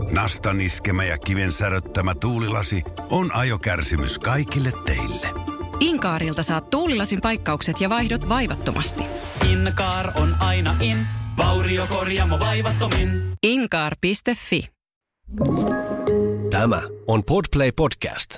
Nastan iskemä ja kiven säröttämä tuulilasi on ajokärsimys kaikille teille. Inkaarilta saat tuulilasin paikkaukset ja vaihdot vaivattomasti. Inkaar on aina in, vauriokorjaamo vaivattomin. Inkaar.fi. Tämä on Podplay Podcast.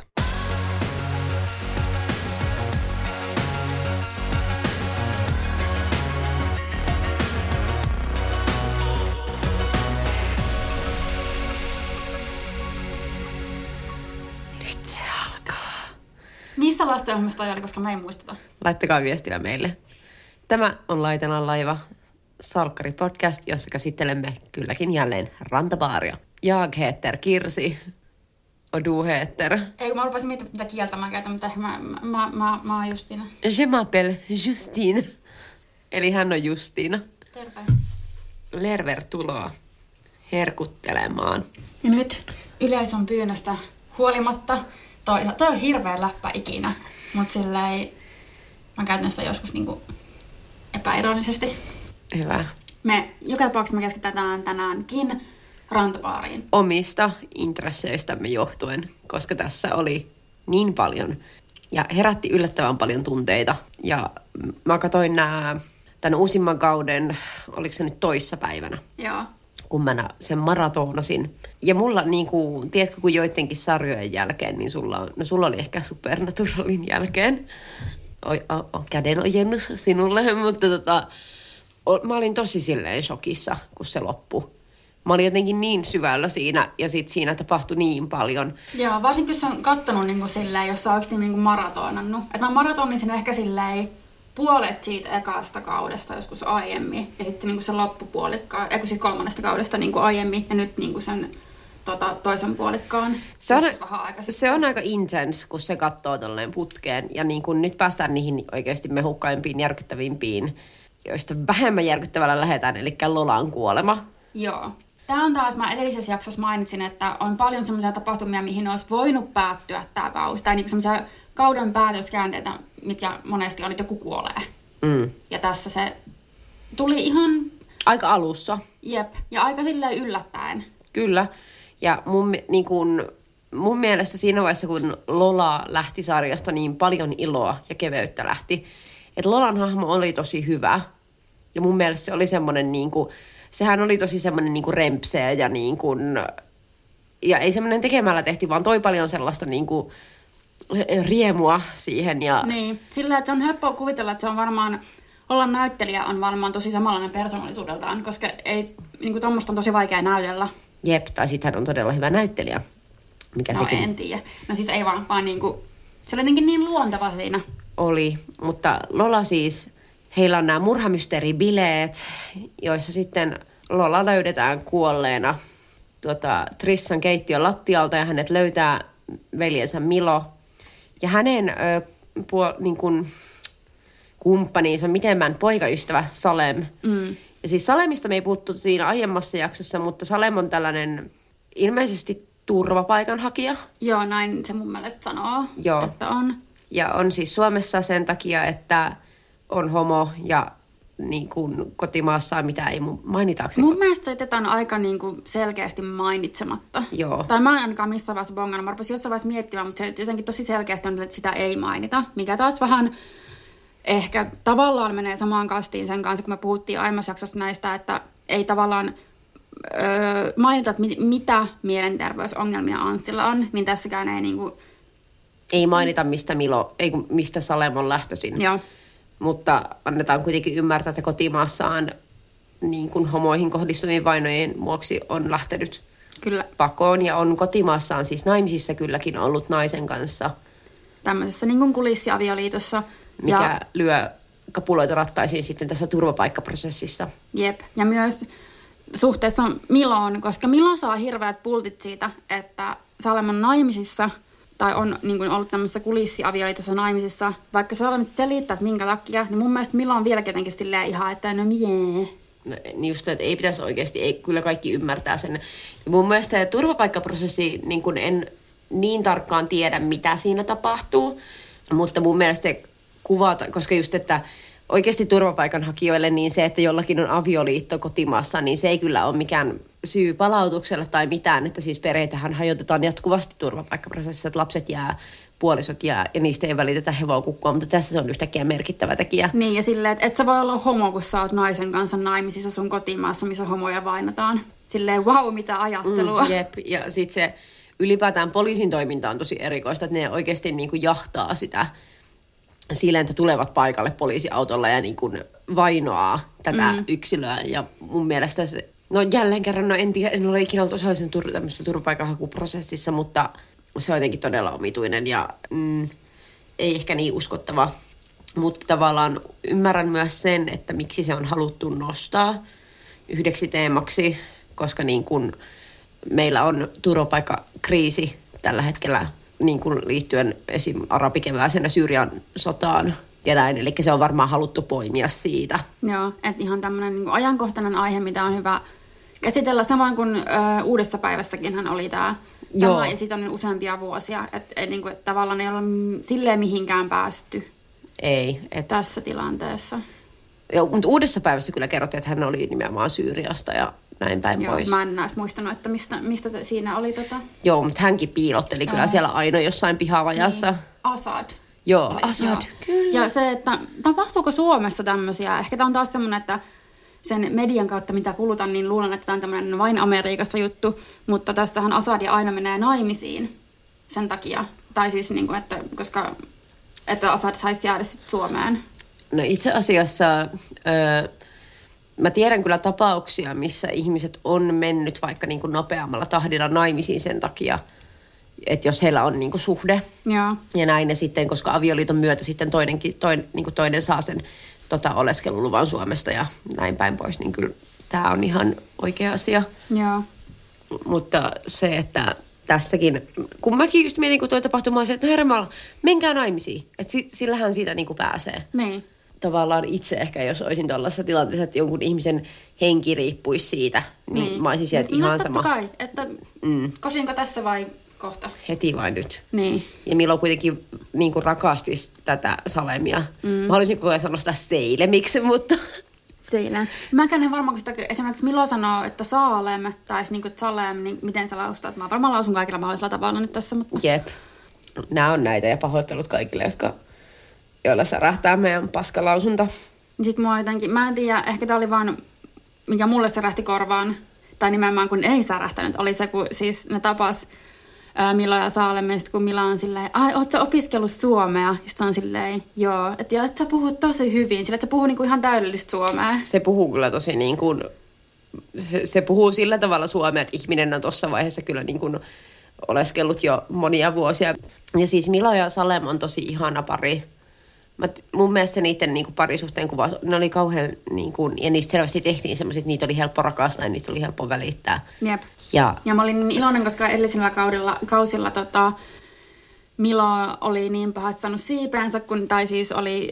Nyt se alkaa. Missä lastenohjelmassa toi oli, koska mä en muisteta? Laittakaa viestillä meille. Tämä on Laitelan laiva, salkkari-podcast, jossa käsittelemme kylläkin jälleen rantapaaria. Jag heter Kirsi. Och du heter? Ei, kun mä rupesin miettimään, mitä kieltä mä käytän, mutta mä oon Justiina. Je m'appelle Justine. Eli hän on Justiina. Terve. Lerver-tuloa herkuttelemaan. Ja nyt yleisön pyynnöstä huolimatta, toi on hirveä läppä ikinä, mutta sillä ei, mä käytän sitä joskus niinku epäironisesti. Hyvä. Joka tapauksessa me keskitytään tänäänkin rantabaariin. Omista intresseistämme johtuen, koska tässä oli niin paljon ja herätti yllättävän paljon tunteita. Ja mä katsoin tämän uusimman kauden, oliko se nyt toissapäivänä? Joo. Kun mä sen maratonasin. Ja mulla, niinku, tiedätkö, kun joidenkin sarjojen jälkeen, niin sulla oli ehkä Supernaturalin jälkeen. Kädenojennus sinulle, mutta mä olin tosi silleen shokissa, kun se loppui. Mä olin jotenkin niin syvällä siinä, ja sit siinä tapahtui niin paljon. Joo, varsinkin jos on kattonut niinku silleen, jos sä oikeasti niinku maratonannut. Että mä maratonisin ehkä silleen puolet siitä ekasta kaudesta joskus aiemmin, ja sitten niinku se loppupuolikkaan, siis kolmannesta kaudesta niinku aiemmin, ja nyt niinku sen toisen puolikkaan. Se on aika intense, kun se katsoo tolleen putkeen, ja niin kun nyt päästään niihin oikeasti mehukkaimpiin, järkyttävimpiin, joista vähemmän järkyttävällä lähdetään, eli Lolan kuolema. Joo. Tämä on taas, mä edellisessä jaksossa mainitsin, että on paljon semmoisia tapahtumia, mihin olisi voinut päättyä tämä kausi, tai niinku semmoisia kauden päätöskäänteitä, mitkä monesti on, että joku kuolee. Mm. Ja tässä se tuli ihan aika alussa. Jep, ja aika silleen yllättäen. Kyllä, ja mun mielestä siinä vaiheessa, kun Lola lähti sarjasta, niin paljon iloa ja keveyttä lähti. Että Lolan hahmo oli tosi hyvä, ja mun mielestä se oli semmoinen niinku, sehän oli tosi semmoinen niinku rempseä ja niinku, ja ei semmoinen tekemällä tehty, vaan toi paljon sellaista niinku riemua siihen. Ja niin, sillä että se on helppoa kuvitella, että se on varmaan, olla näyttelijä on varmaan tosi samanlainen persoonallisuudeltaan, koska ei, niinku tommoista on tosi vaikea näytellä. Jep, tai sit hän on todella hyvä näyttelijä. Mikä no sekin en tiedä. No siis ei vaan niinku, se oli jotenkin niin luonteva siinä. Oli, mutta Lola siis, heillä on nämä murhamysteeribileet, joissa sitten Lola löydetään kuolleena Trissan keittiön lattialta, ja hänet löytää veljensä Milo. Ja hänen kumppaninsa, mitemmän poikaystävä Salem. Mm. Ja siis Salemista me ei puhuttu siinä aiemmassa jaksossa, mutta Salem on tällainen ilmeisesti turvapaikanhakija. Joo, näin se mun mielestä sanoo, joo, että on. Ja on siis Suomessa sen takia, että on homo ja niin kuin kotimaassaan mitä ei mainitaanko. Mun mielestä se jätetään aika niin kuin selkeästi mainitsematta. Joo. Tai mä en ainakaan missään vaiheessa bongannut. Mä rupesin jossain vaiheessa miettimään, mutta se jotenkin tosi selkeästi on, että sitä ei mainita. Mikä taas vähän ehkä tavallaan menee samaan kastiin sen kanssa, kun me puhuttiin aiemmassa jaksossa näistä, että ei tavallaan mainita, että mitä mielenterveysongelmia Anssilla on, niin tässäkään ei niinku ei mainita, mistä Salem on lähtöisin. Joo. Mutta annetaan kuitenkin ymmärtää, että kotimaassaan niin kuin homoihin kohdistuvien vainojen vuoksi on lähtenyt kyllä pakoon. Ja on kotimaassaan siis naimisissa kylläkin ollut naisen kanssa. Tämmöisessä niin kuin kulissiavioliitossa. Mikä lyö kapuloita rattaisiin sitten tässä turvapaikkaprosessissa. Jep. Ja myös suhteessa Miloon, koska Milo saa hirveät pultit siitä, että Salem on naimisissa tai on niin kuin ollut tämmöisessä kulissiavioliitossa naimisissa, vaikka Salem selittää, että minkä takia, niin mun mielestä Milo on vieläkin jotenkin silleen ihan, että no mie. No, niin just, että ei pitäisi oikeasti, ei kyllä kaikki ymmärtää sen. Ja mun mielestä turvapaikkaprosessi, niin kuin en niin tarkkaan tiedä, mitä siinä tapahtuu, mutta mun mielestä se kuvata, koska just, että oikeasti turvapaikanhakijoille niin se, että jollakin on avioliitto kotimaassa, niin se ei kyllä ole mikään syy palautukselle tai mitään, että siis perheitähän hajotetaan jatkuvasti turvapaikkaprosessissa, että lapset jää, puolisot jää ja niistä ei välitetä hevon kukkua, mutta tässä se on yhtäkkiä merkittävä tekijä. Niin ja silleen, että et sä voi olla homo, kun sä oot naisen kanssa naimisissa sun kotimaassa, missä homoja vainotaan. Silleen wow, mitä ajattelua. Jep, ja sitten se ylipäätään poliisin toiminta on tosi erikoista, että ne oikeasti niin kuin jahtaa sitä silleen, että tulevat paikalle poliisiautolla ja niin kuin vainoaa tätä yksilöä. Ja mun mielestä se, no jälleen kerran, no en ole ikinä ollut osallisen tämmöisessä turvapaikanhakuprosessissa, mutta se on jotenkin todella omituinen ja ei ehkä niin uskottava. Mutta tavallaan ymmärrän myös sen, että miksi se on haluttu nostaa yhdeksi teemaksi, koska niin kuin meillä on turvapaikkakriisi tällä hetkellä niin kuin liittyen esim. Arabikevääseen ja Syyrian sotaan ja näin. Eli se on varmaan haluttu poimia siitä. Joo, että ihan tämmöinen niin kuin ajankohtainen aihe, mitä on hyvä käsitellä. Samoin kuin Uudessa päivässäkin hän oli tämä ja siitä on useampia vuosia. Että niin kuin, että tavallaan ei ole silleen mihinkään päästy tässä tilanteessa. Joo, mutta Uudessa päivässä kyllä kerrottiin, että hän oli nimenomaan Syyriasta ja näin päin pois. Mä en näistä muistanut, että mistä siinä oli . Joo, mutta hänkin piilotteli kyllä siellä aina jossain pihavajassa. Niin. Assad. Joo, Assad, kyllä. Ja se, että tapahtuuko Suomessa tämmöisiä, ehkä tämä on taas semmoinen, että sen median kautta mitä kulutan, niin luulen, että tämä on tämmöinen vain Amerikassa juttu, mutta tässähän Assad aina menee naimisiin sen takia. Tai siis, niin kuin, että koska että Assad saisi jäädä sitten Suomeen. No itse asiassa mä tiedän kyllä tapauksia, missä ihmiset on mennyt vaikka niin kuin nopeammalla tahdilla naimisiin sen takia, että jos heillä on niin kuin suhde ja näin. Ja sitten, koska avioliiton myötä sitten toinen saa sen oleskeluluvan Suomesta ja näin päin pois, niin kyllä tämä on ihan oikea asia. Joo. Mutta se, että tässäkin, kun mäkin just mietin, kun toi tapahtuma on se, että hermalla, menkää naimisiin. Että sillähän siitä niin kuin pääsee. Niin. Tavallaan itse ehkä, jos olisin tuollaisessa tilanteessa, että jonkun ihmisen henki riippuisi siitä, niin mä olisin sieltä ihan sama. No totta kai, että kosinko tässä vai kohta? Heti vain nyt. Niin. Ja Milo kuitenkin niin kuin rakastisi tätä Salemia. Mä haluaisin koko ajan sanoa sitä Seilemiksi, mutta... Seilem. Mäkään en varmaan, kun esimerkiksi Milo sanoo, että Saalem, tai niin kuin Salem, niin miten sä laustat? Mä varmaan lausun kaikilla mahdollisella tavalla nyt tässä, mutta... Jep. Nämä on näitä ja pahoittelut kaikille, joilla särähtää meidän paskalausunta. Sitten mua jotenkin, mä en tiedä, ehkä tää oli vaan, mikä mulle särähti korvaan, tai nimenomaan kun ei särähtänyt, oli se, kun siis ne tapas Milo ja Saalem, ja sitten kun Milo on silleen, ai, oot sä opiskellut suomea? Ja sitten on silleen, joo, että sä puhut tosi hyvin, sillä että sä puhuu niinku ihan täydellistä suomea. Se puhuu kyllä tosi niin kuin, se puhuu sillä tavalla suomea, että ihminen on tuossa vaiheessa kyllä niin kuin oleskellut jo monia vuosia. Ja siis Milo ja Salem on tosi ihana pari. Mun mielestä niiden niin kuin parisuhteen kuvaus, ne oli kauhean, niin kuin, ja niistä selvästi tehtiin semmoiset, että niitä oli helppo rakastaa ja niistä oli helppo välittää. Jep. Ja mä olin niin iloinen, koska edellisellä kausilla Milo oli niin pahasti saanut siipeensä, tai siis oli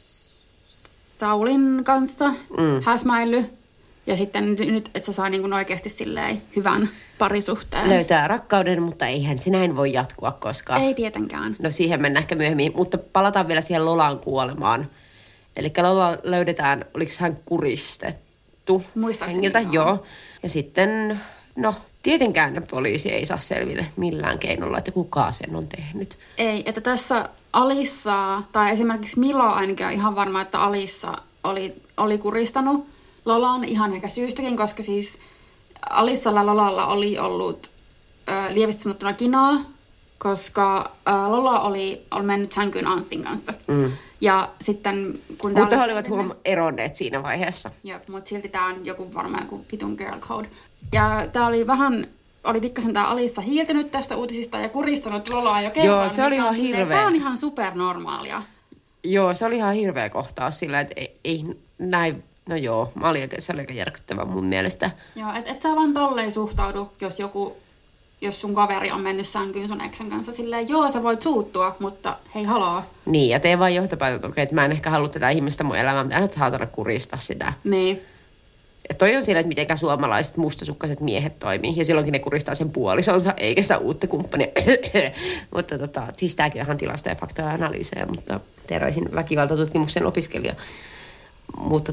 Saulin kanssa häsmäillyt. Ja sitten nyt, että se saa niin kuin oikeasti silleen hyvän parisuhteen. Löytää rakkauden, mutta eihän se näin voi jatkua koskaan. Ei tietenkään. No siihen mennään ehkä myöhemmin, mutta palataan vielä siihen Lolan kuolemaan. Eli Lola löydetään, oliko hän kuristettu? Muistaakseni joo. Ja sitten, no tietenkään poliisi ei saa selville millään keinolla, että kuka sen on tehnyt. Ei, että tässä Alissa, tai esimerkiksi Milo ainakin on ihan varma, että Alissa oli kuristanut Lolan ihan ehkä syystäkin, koska siis Alissalla Lolalla oli ollut lievästi sanottuna kinaa, koska Lola oli mennyt sänkyyn Anssin kanssa. Ja sitten kun mutta he olivat eronneet siinä vaiheessa. Joo, mutta silti tämä on joku varmaan joku vitun girl code. Ja tämä oli pikkasen tämä Alissa hiiltänyt tästä uutisista ja kuristanut Lolaa jo kerran. Joo, se oli ihan hirveä. Tämä on ihan supernormaalia. Joo, se oli ihan hirveä kohtaus sillä, että ei näin. No joo, se oli aika järkyttävä mun mielestä. Joo, et sä vaan tolleen suhtaudu, jos sun kaveri on mennyt sänkyyn sun eksän kanssa silleen, joo, sä voit suuttua, mutta hei, haloo. Niin, ja tee vaan johtopäätöt, että mä en ehkä halua tätä ihmistä mun elämään, mutta aina saatana kuristaa sitä. Niin. Ja toi on siinä, että mitenkä suomalaiset mustasukkaiset miehet toimii, ja silloinkin ne kuristaa sen puolisonsa, eikä sitä uutta kumppania. Mutta siis tääkin on ihan tilasta ja faktoja analyysejä, mutta terveisin väkivaltatutkimuksen opiskelija. Mutta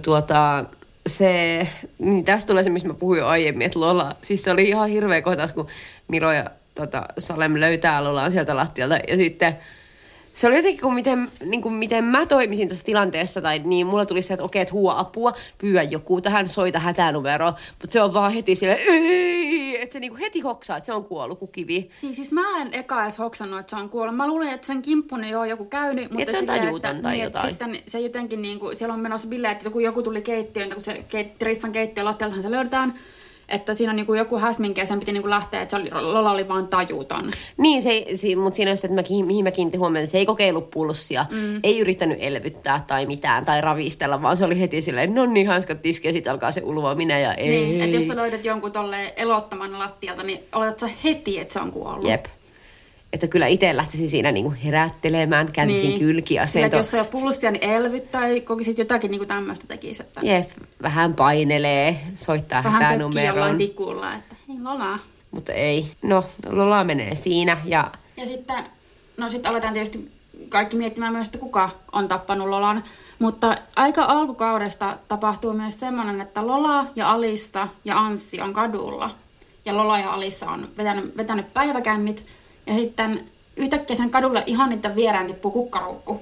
niin tästä tulee se, mistä mä puhuin jo aiemmin, että Lola, siis se oli ihan hirveä kohtaus, kun Miro ja Salem löytää Lolaan sieltä lattialta ja sitten se oli jotenkin, miten mä toimisin tuossa tilanteessa, tai niin mulla tuli se, että okei, että huua apua, pyydä joku tähän, soita hätänumero, mutta se on vaan heti silleen, ei, että se niinku heti hoksaa, että se on kuollut kuin kivi. Siis mä en eka edes hoksannut, että se on kuollut. Mä luulin, että sen kimppun ei ole joku käynyt, mutta se on tajuuton tai jotain. Sitten se jotenkin niinku, siellä on menossa bileet, että joku tuli keittiöön, kun se Trissan keittiön lattialtahan se löydetään. Että siinä on niinku joku häsminkä ja sen piti niinku lähteä, että Lola oli vaan tajuton. Niin, mutta siinä on just, että mihin mä kiinnitin huomioon, se ei kokeillut pulssia, ei yrittänyt elvyttää tai mitään tai ravistella, vaan se oli heti silleen, no niin, hanskat tiski ja sitten alkaa se ulvoaminen ja ei. Niin, että jos sä löydät jonkun tolleen elottoman lattialta, niin oletat sä heti, että se on kuollut. Jep. Että kyllä itse lähtisin siinä niinku herättelemään, kääntisin kylkiasentoon. Sillä jos se on pulssia, niin elvyttää, kokisit jotakin niinku tämmöistä tekisi. Että jep, vähän painelee, soittaa hätänumeroon. Vähän tökkii jollain tikulla, että hei Lola. Mutta ei, no Lola menee siinä ja sitten, sitten aletaan tietysti kaikki miettimään myös, että kuka on tappanut Lolan. Mutta aika alkukaudesta tapahtuu myös semmoinen, että Lola ja Alissa ja Anssi on kadulla. Ja Lola ja Alissa on vetänyt päiväkännit. Ja sitten yhtäkkiä sen kadulle ihan niiden vierään tippuu kukkaruukku.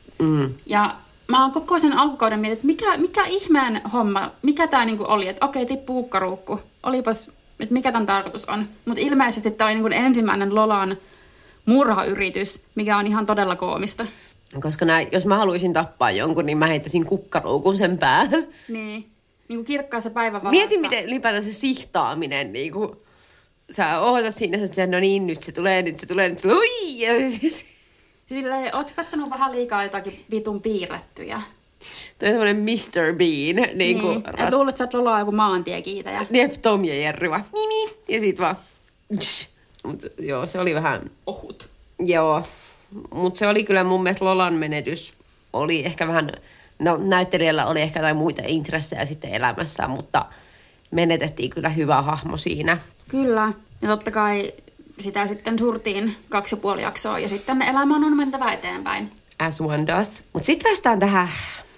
Ja mä oon koko sen alkukauden mietin, että mikä ihmeen homma, mikä tää niinku oli, että okei, tippuu kukkaruukku. Olipas, että mikä tämän tarkoitus on. Mutta ilmeisesti tämä oli niinku ensimmäinen Lolan murhayritys, mikä on ihan todella koomista. Koska jos mä haluaisin tappaa jonkun, niin mä heittäisin kukkaruukun sen päähän. Niin kuin kirkkaassa päivävalossa. Mieti, miten ylipäätään se sihtaaminen niinku. Sä ootat siinä, että no niin, nyt se tulee. Ui! Silleen, oot kattonut vähän liikaa jotakin vitun piirrettyjä. Toi on semmoinen Mr. Bean. Niin, et luulet, että sä oot Lola joku maantiekiitäjä. Jep, Tom ja Jerry vaan mimi. Ja sit vaan Mut joo, se oli vähän ohut. Joo, mutta se oli kyllä mun mielestä Lolan menetys. Oli ehkä vähän, näyttelijällä oli ehkä jotain muita intressejä sitten elämässä, mutta menetettiin kyllä hyvä hahmo siinä. Kyllä. Ja totta kai sitä sitten surtiin 2,5 jaksoa ja sitten elämän on mentävä eteenpäin. As one does. Mutta sitten päästään tähän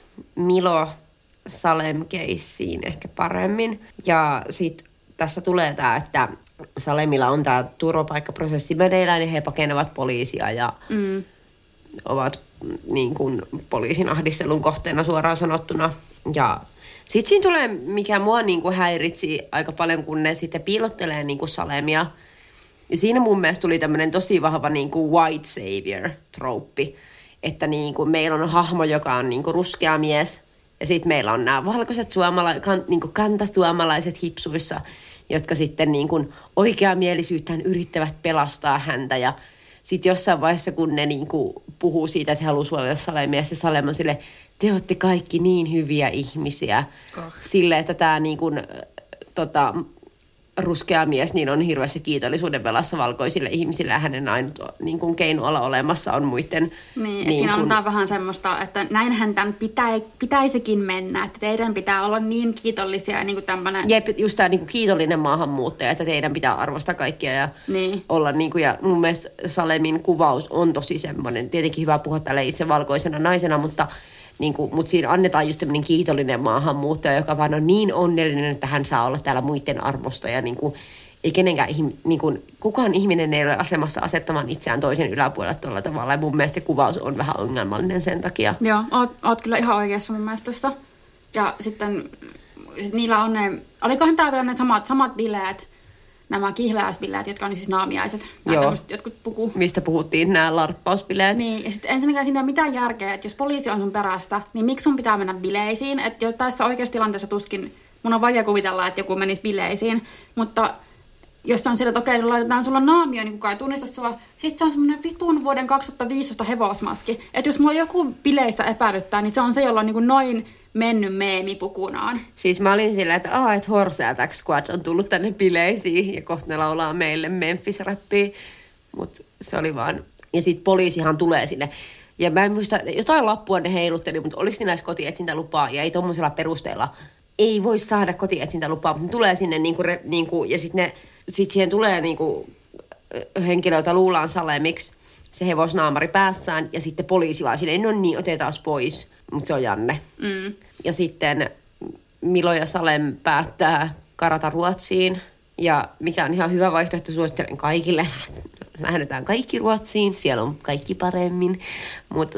Milo-Salem-keissiin ehkä paremmin. Ja sitten tässä tulee tämä, että Salemilla on tämä turvapaikkaprosessi meneillään ja he pakenevat poliisia ja ovat niin kuin poliisin ahdistelun kohteena suoraan sanottuna. Ja sitten siinä tulee, mikä mua niin kuin häiritsi aika paljon, kun ne sitten piilottelee niin kuin Salemia. Ja siinä mun mielestä tuli tämmöinen tosi vahva niin kuin white savior-trouppi, että niin kuin meillä on hahmo, joka on niin kuin ruskea mies, ja sitten meillä on nämä valkoiset niin kuin kantasuomalaiset hipsuissa, jotka sitten niin kuin oikeamielisyyttään yrittävät pelastaa häntä. Ja sitten jossain vaiheessa, kun ne niin kuin puhuu siitä, että he haluaa suojella Salemia, se Salem on silleen, te olette kaikki niin hyviä ihmisiä. Silleen, että tämä niin kuin, ruskea mies niin on hirveässä kiitollisuuden velassa valkoisille ihmisille ja hänen ainut niin kuin keino olla olemassa on muiden. Niin, että siinä antaa vähän semmoista, että näinhän tämän pitäisikin mennä, että teidän pitää olla niin kiitollisia ja niin kuin tämmöinen. Jep, just tämä niin kuin kiitollinen maahanmuuttaja, että teidän pitää arvostaa kaikkia ja olla niin kuin, ja mun mielestä Salemin kuvaus on tosi semmoinen, tietenkin hyvä puhua tälle itse valkoisena naisena, mutta siinä annetaan just tämmöinen kiitollinen maahanmuuttaja, joka vaan on niin onnellinen, että hän saa olla täällä muiden arvosta. Ja ei kenenkään, kukaan ihminen ei ole asemassa asettamaan itseään toisen yläpuolelle tuolla tavalla. Ja mun mielestä se kuvaus on vähän ongelmallinen sen takia. Joo, oot kyllä ihan oikeassa mun mielestä tuossa. Ja sitten niillä on olikohan tää vielä ne samat bileet, nämä kihlajaisbileet, jotka on siis naamiaiset. Joo, jotkut puku. Mistä puhuttiin, nämä larppausbileet. Niin, ja sitten ensinnäkään siinä ei ole mitään järkeä, että jos poliisi on sun perässä, niin miksi sun pitää mennä bileisiin? Että jos tässä oikeassa tilanteessa tuskin, mun on vaikea kuvitella, että joku menisi bileisiin, mutta jos on sillä, että okei, laitetaan sulla naamio, niin kukaan ei tunnista sua. Sitten se on semmoinen vitun vuoden 2015 hevosmaski. Että jos mulla joku bileissä epäilyttää, niin se on se, jolla on niin kuin noin mennyt meemi pukunaan. Siis mä olin sillä, että Horse Attack Squad on tullut tänne bileisiin ja kohta ne laulaa meille Memphis-räppiä. Mutta se oli vaan. Ja sitten poliisihan tulee sinne. Ja mä en muista, jotain lappua ne heilutteli, mutta oliko niillä kotietsintälupaa ja ei tommosella perusteella. Ei voi saada kotietsintälupaa, mutta ne tulee sinne ja sitten siihen tulee henkilö, jota luullaan Salemiksi, se hevosnaamari päässään ja sitten poliisi vaan silleen, no niin, otetaan pois. Mutta se on Janne. Ja sitten Milo ja Salem päättää karata Ruotsiin. Ja mikä on ihan hyvä vaihtoehto, suosittelen kaikille. Lähdetään kaikki Ruotsiin, siellä on kaikki paremmin. Mutta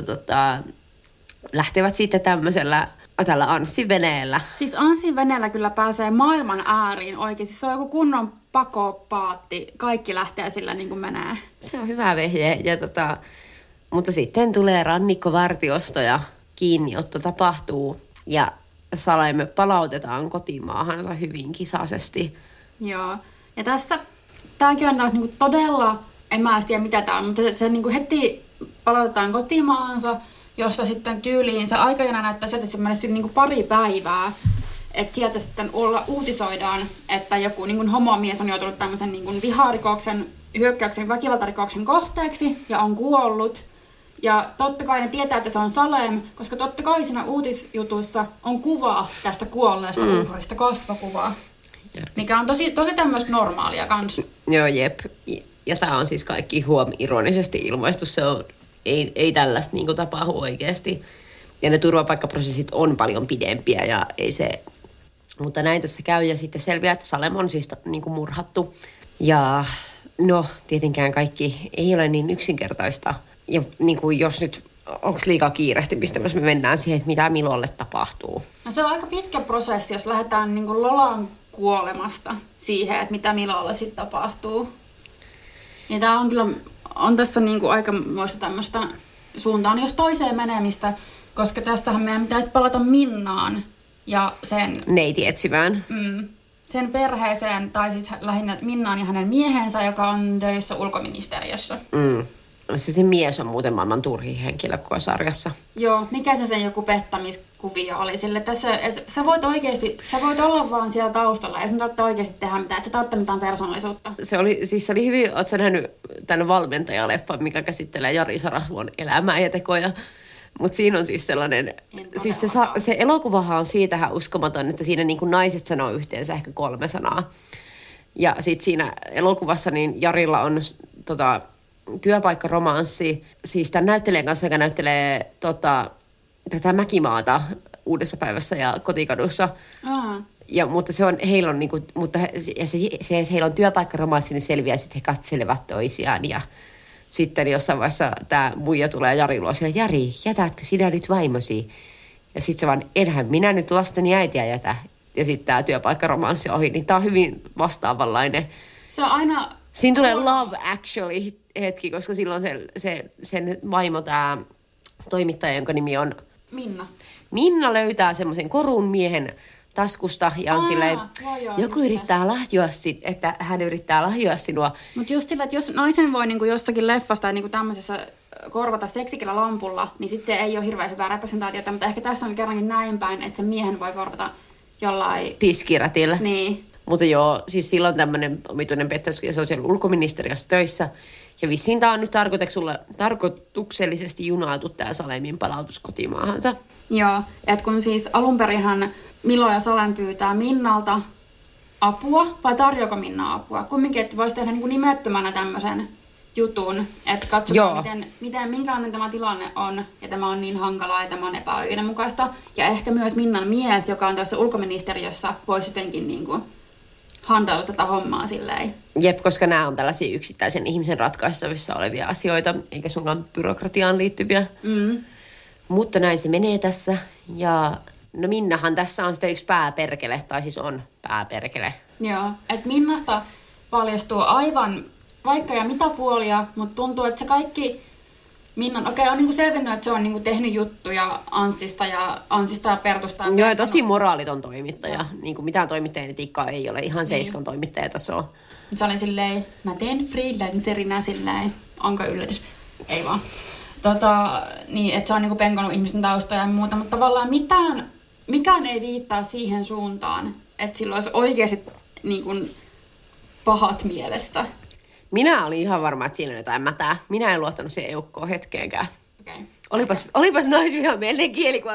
lähtevät sitten tällä Anssin veneellä. Siis Anssin veneellä kyllä pääsee maailman ääriin oikein. Siis se on joku kunnon pakopaatti. Kaikki lähtee sillä niin kuin menee. Se on hyvä vehje. Ja mutta sitten tulee rannikkovartiosto ja kiinniotto tapahtuu. Ja Salem palautetaan kotimaahansa hyvin kisaisesti. Joo. Ja tässä, tämäkin on taas niinku todella, en mä tiedä mitä tää on, mutta se niinku heti palautetaan kotimaahansa, josta sitten tyyliin se aikajana näyttää sieltä semmoinen niinku pari päivää. Että sieltä sitten uutisoidaan, että joku niinku homomies on joutunut tämmöisen niinku viharikoksen, hyökkäyksen, väkivaltarikoksen kohteeksi ja on kuollut. Ja totta kai ne tietää, että se on Salem, koska totta kai siinä uutisjutussa on kuva tästä kuolleesta uhrista, kasvokuvaa. Mikä on tosi tämmöistä normaalia kanssa. Joo, jep. Ja tämä on siis kaikki ironisesti ilmaistu. Se on, ei tällaista niin kuin tapahdu oikeasti. Ja ne turvapaikkaprosessit on paljon pidempiä ja ei se... Mutta näin tässä käy ja sitten selviää, että Salem on siis niin kuin murhattu. Ja no, tietenkään kaikki ei ole niin yksinkertaista. Ja niin kuin jos nyt... Onko liikaa kiirehtimistä, jos me mennään siihen, että mitä Milolle tapahtuu? No se on aika pitkä prosessi, jos lähdetään niin kuin Lolan kuolemasta siihen, että mitä Milolle sitten tapahtuu. Ja tämä on kyllä, on tässä niin kuin aikamoista tämmöistä suuntaan jos toiseen menemistä, koska tässähän meidän pitäisi palata Minnaan ja sen... Neiti etsimään. Sen perheeseen, tai siis lähinnä Minnaan ja hänen miehensä, joka on töissä ulkoministeriössä. Se mies on muuten maailman turhin henkilö koko sarjassa. Joo, mikä se sen joku pettämiskuvio oli sille tässä, että sä voit olla vaan siellä taustalla ja sun tarvitsee oikeasti tehdä mitään, että sä tarvitsee mitään persoonallisuutta. Se oli hyvin, ootko sä nähnyt tämän valmentajaleffan, mikä käsittelee Jari Sarasvuon elämää ja tekoja, mutta siinä on siis sellainen, siis se elokuvahan on siitähän uskomaton, että siinä niin kuin naiset sanoo yhteensä ehkä 3 sanaa. Ja sitten siinä elokuvassa niin Jarilla on työpaikkaromanssi, siis tämän näyttelijän kanssa, joka näyttelee tätä Mäkimaata Uudessa päivässä ja Kotikadussa. Mutta se on, heillä on niinku, mutta se, että heillä on työpaikkaromanssi, niin selviää, että he katselevat toisiaan. Ja sitten jossain vaiheessa tämä muija tulee Jari luo siellä, Jari, jätätkö sinä nyt vaimosi? Ja sitten se vaan, enhän minä nyt lasteni äitiä jätä. Ja sitten tämä työpaikkaromanssi ohi, niin tämä on hyvin vastaavanlainen. Se on aina... Siinä tulee Love Actually hetki, koska silloin sen vaimo, tämä toimittaja, jonka nimi on... Minna löytää semmoisen korun miehen taskusta ja on silleen, joku yrittää että hän yrittää lahjoa sinua. Mutta just sillä, että jos naisen voi niinku jossakin leffasta tai niinku tämmöisessä korvata seksikillä lampulla, niin sit se ei ole hirveän hyvää representaatiota, mutta ehkä tässä on kerrankin näin päin, että sen miehen voi korvata jollain... Tiskirätillä. Niin. Mutta joo, siis silloin tämmöinen omituinen pettäys, ja se on siellä ulkoministeriössä töissä. Ja vissiin tämä on nyt tarkoituksellisesti junailtu tämä Salemin palautus kotimaahansa. Joo, että kun siis alunperinhan Milo ja Salem pyytää Minnalta apua, vai tarjoako Minna apua? Kumminkin, että voisi tehdä niin kuin nimettömänä tämmöisen jutun, että katsotaan, minkälainen tämä tilanne on, ja tämä on niin hankalaa, ja tämä on epäoikeudenmukaista. Ja ehkä myös Minnan mies, joka on tuossa ulkoministeriössä, voisi jotenkin niin kuin handalla tätä hommaa silleen. Jep, koska nämä on tällaisia yksittäisen ihmisen ratkaistavissa olevia asioita, eikä sunkaan byrokratiaan liittyviä. Mutta näin se menee tässä. Ja no Minnahan tässä on sitä yksi pääperkele, tai siis on pääperkele. Joo, että Minnasta paljastuu aivan vaikka ja mitä puolia, mutta tuntuu, että se kaikki Minnan, on niinku selvinnyt, että se on niinku tehnyt juttuja Anssista ja Pertusta. Joo, ja tosi moraaliton toimittaja. Niinku mitään toimittajan etiikkaa ei ole, ihan Seiskan toimittajatasoa. Se oli silleen, mä teen freelancerina silleen, onko yllätys? Ei vaan. Niin, että se on niinku penkonut ihmisten taustoja ja muuta, mutta tavallaan mikään ei viittaa siihen suuntaan, että sillä olisi oikeasti niinku pahat mielessä. Minä olin ihan varma, että siinä on jotain mätää. Minä en luottanut siihen eukkoon hetkeenkään. Okay. Olipas naisvihamielinen kielikuva.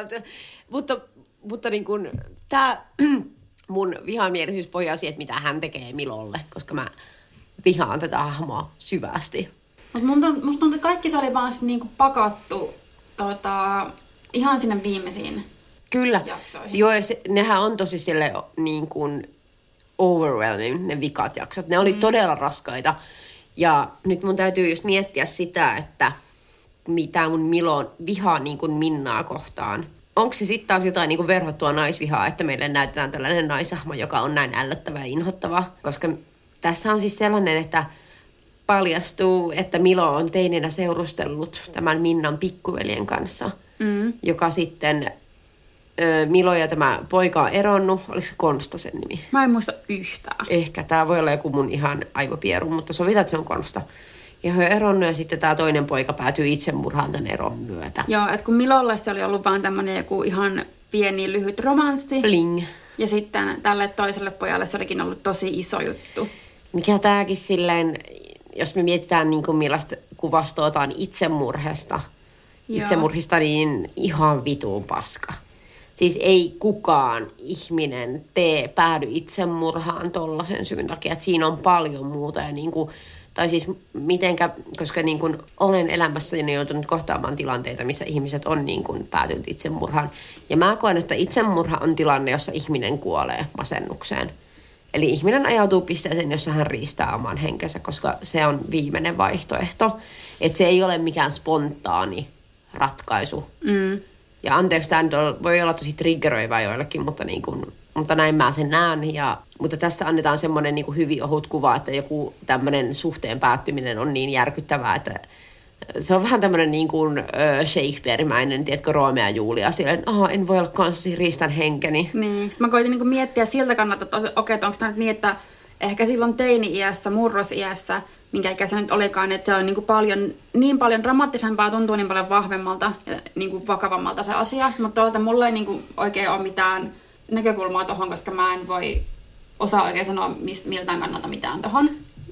Mutta niin kuin, tämä mun vihamielisyys pohjaa siihen, että mitä hän tekee Milolle, koska mä vihaan tätä hahmoa syvästi. Mutta musta tuntuu, että kaikki se oli vaan niin kuin pakattu ihan sinne viimeisiin. Kyllä. jaksoihin. Joo, ja nehän on tosi sille niin kuin overwhelming, ne vikat jaksot. Ne oli todella raskaita. Ja nyt mun täytyy just miettiä sitä, että mitä mun Milo vihaa niin kuin Minnaa kohtaan. Onko se sitten taas jotain niin kuin verhottua naisvihaa, että meille näytetään tällainen naisahmo, joka on näin ällöttävä ja inhottava? Koska tässä on siis sellainen, että paljastuu, että Milo on teininä seurustellut tämän Minnan pikkuveljen kanssa, joka sitten Milo ja tämä poika on eronnut. Oliko se Konsta sen nimi? Mä en muista yhtään. Ehkä. Tämä voi olla joku mun ihan aivopieru, mutta sovitaan, että se on Konsta. Ja he on eronnut ja sitten tämä toinen poika päätyy itsemurhaan tämän eron myötä. Joo, että kun Milolle se oli ollut vaan tämmöinen joku ihan pieni lyhyt romanssi. Fling. Ja sitten tälle toiselle pojalle se olikin ollut tosi iso juttu. Mikä tämäkin silleen, jos me mietitään niin kuin millaista kuvastoa otan itsemurhista, niin ihan vitun paska. Siis ei kukaan ihminen päädy itsemurhaan tollaisen syyn takia, että siinä on paljon muuta. Ja niin kuin, tai siis mitenkä, koska niin kuin olen elämässäni joutunut kohtaamaan tilanteita, missä ihmiset on niin kuin päätynyt itsemurhaan. Ja mä koen, että itsemurha on tilanne, jossa ihminen kuolee masennukseen. Eli ihminen ajautuu pisteeseen, jossa hän riistää oman henkensä, koska se on viimeinen vaihtoehto. Että se ei ole mikään spontaani ratkaisu. Ja anteeksi, tämä voi olla tosi triggeröivää joillekin, mutta näin mä sen näen. Mutta tässä annetaan semmoinen niin kuin hyvin ohut kuva, että joku tämmöinen suhteen päättyminen on niin järkyttävää, että se on vähän tämmöinen niin kuin Shakespeare-mäinen, tiedätkö, Romeo ja Julia, silleen, en voi olla kanssasi, riistän henkeni. Niin, sitten mä koitin niin kuin miettiä siltä kannalta, että okei, onko tämä nyt niin, että ehkä silloin teini-iässä, murrosiässä, minkä ikä se nyt olikaan, että se on niin paljon dramaattisempaa, tuntuu niin paljon vahvemmalta ja niin kuin vakavammalta se asia. Mutta tuolta mulla ei niin kuin oikein ole mitään näkökulmaa tohon, koska mä en voi osaa oikein sanoa miltään kannalta mitään tohon.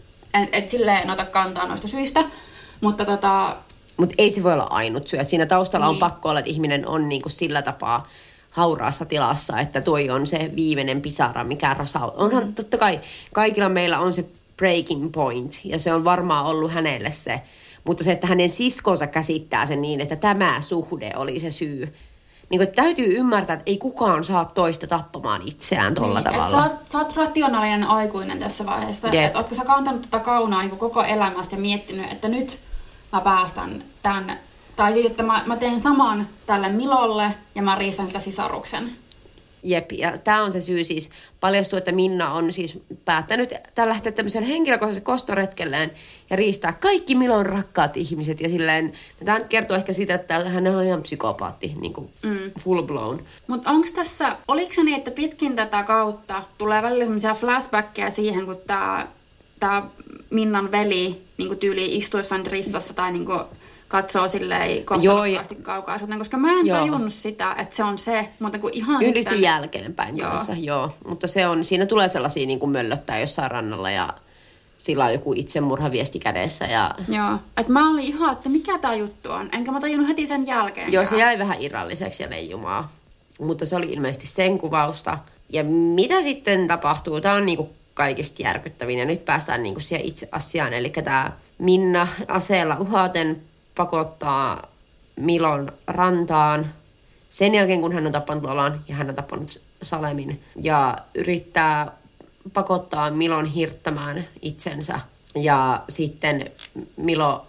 Et silleen en ota kantaa noista syistä. Mutta Mutta ei se voi olla ainut syy. Siinä taustalla on pakko olla, että ihminen on niin kuin sillä tapaa hauraassa tilassa, että toi on se viimeinen pisara, mikä rasauttaa. Onhan totta kai kaikilla meillä on se breaking point, ja se on varmaan ollut hänelle se. Mutta se, että hänen siskonsa käsittää sen niin, että tämä suhde oli se syy. Niin kuin, täytyy ymmärtää, että ei kukaan saa toista tappamaan itseään tolla tavalla. Sä oot rationaalinen aikuinen tässä vaiheessa. Että ootko sä kantanut tätä kaunaa niin kuin koko elämästä ja miettinyt, että nyt mä päästän tämän. Tai siis, että mä teen saman tälle Milolle ja mä riistän siltä sisaruksen. Jep, ja tämä on se syy siis. Paljastuu, että Minna on siis päättänyt lähteä tämmöiselle henkilökohtaiselle kostoretkelleen ja riistää kaikki Milon rakkaat ihmiset. Ja silleen, tämä nyt kertoo ehkä sitä, että hän on ihan psykopaatti, niin kuin full blown. Mutta oliko se niin, että pitkin tätä kautta tulee välillä semmoisia flashbackkejä siihen, kun tämä Minnan veli niin kuin tyyli istuessaan rissassa tai niin kuin katsoo silleen kohtalokkaasti kaukaisuuteen, koska mä en tajunnut sitä, että se on se, mutta kun ihan yhdistin sitten jälkeenpäin kanssa, mutta siinä tulee sellaisia niin kuin möllöttää jossain rannalla ja sillä on joku itsemurhaviesti kädessä. Joo, että mä olin ihan, että mikä tää juttu on, enkä mä tajunnut heti sen jälkeen. Joo, se jäi vähän irralliseksi ja leijumaa, mutta se oli ilmeisesti sen kuvausta. Ja mitä sitten tapahtuu? Tää on niinku kaikista järkyttävin ja nyt päästään niinku siihen itse asiaan, eli tää Minna aseella uhaten pakottaa Milon rantaan sen jälkeen, kun hän on tappanut Lolan ja hän on tappanut Salemin ja yrittää pakottaa Milon hirttämään itsensä. Ja sitten Milo